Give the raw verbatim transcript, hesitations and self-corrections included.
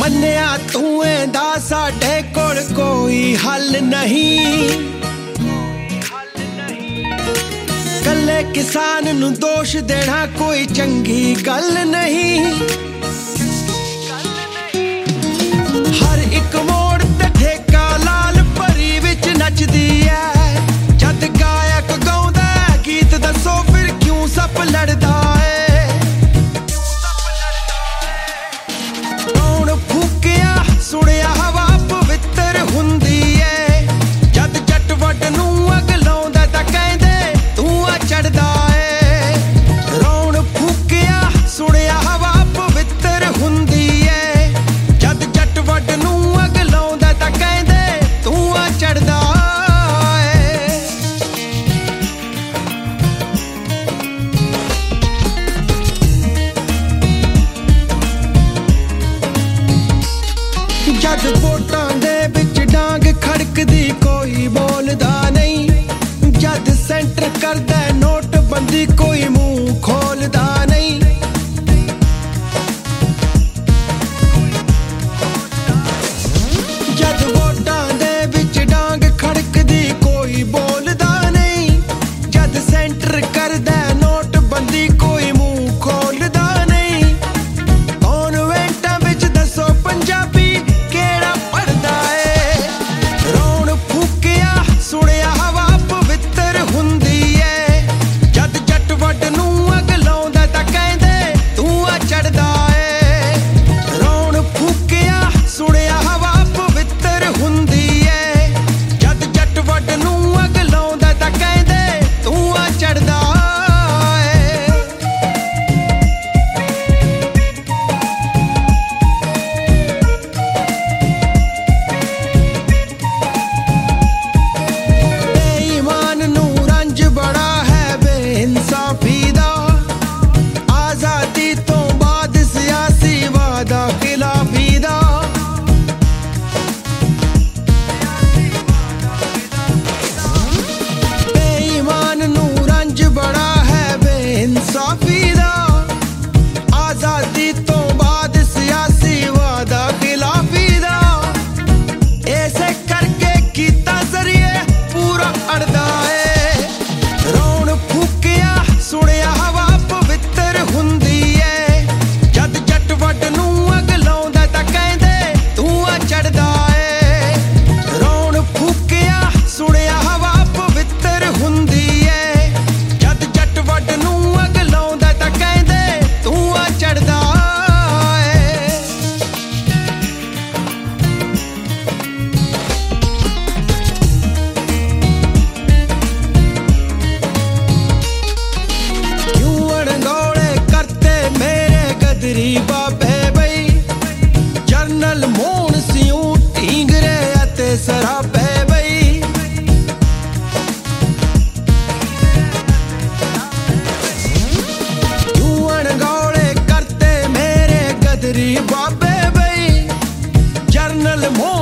मन्निया तूए दा साडे कोल कोई हल नहीं, कल्ले किसान नू दोष देना कोई चंगी गल नहीं। हर एक मोड़ ते ठेका लाल परी विच नचदी है, जद गायक गाउंदा गीत दसो फिर क्यों सप लड़दा है। सुनिया हवा पवित्र हुंदी है, जद जट वड नू अग लाउंदा तां कहंदे धुआं चढ़दा है। रौण फूकिया सुनिया हवा पवित्र हुंदी है, जद जट वड नू अग लाउंदा तां कहंदे धुआं चढ़दा है। जद वोटां दे विच डांग खड़कदी कोई बोलदा नहीं, जद सेंटर करदा नोटबंदी कोई मुंह खोलदा नहीं। जद वोटां दे विच डांग खड़कदी कोई बोलदा नहीं, जद सेंटर करदा नोटबंदी कोई मुंह खोलदा नहीं। कॉन्वेंटां विच दसो पंजाबी सुनिया हवा पवित्र हुंदी है, जद जट वड नू अग लाउंदा तां कहंदे धुआं चढ़दा है। रौण फूकिया सुनिया हवा पवित्र हुंदी है, जद जट वड नू अग लाउंदा तां कहंदे धुआं चढ़दा है। बड़ा है बेइंसाफी दा, आजादी तो बाद सियासी वादा खिलाफी दा। बेईमान नू रंज बड़ा है बेइंसाफी दा, आजादी तो बाद सियासी वादा खिलाफी दा। ऐसे करके कीता जरिए पूरा अड़दा है। सुनिया हवा पवित्र हुंदी है, जद जट वड नू अग लाउंदा तां कहंदे धुआं चढ़दा है। रौण फूकिया सुनिया हवा पवित्र हुंदी है, जद जट वड नू अग लाउंदा तां कहंदे धुआं चढ़दा है। बाबे बई जरनल मोहन सिंह ढींगरे अते सराबे बई, क्यों अणगौले करते मेरे गदरी बाबे बई जरनल मोहन